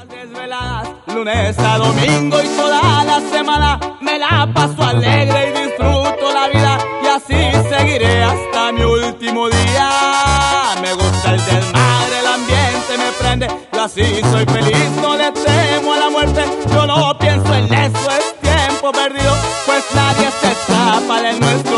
Desveladas, lunes a domingo y toda la semana me la paso alegre y disfruto la vida y así seguiré hasta mi último día. Me gusta el desmadre, el ambiente me prende, yo así soy feliz, no le temo a la muerte, yo no pienso en eso, es tiempo perdido, pues nadie se escapa de nuestro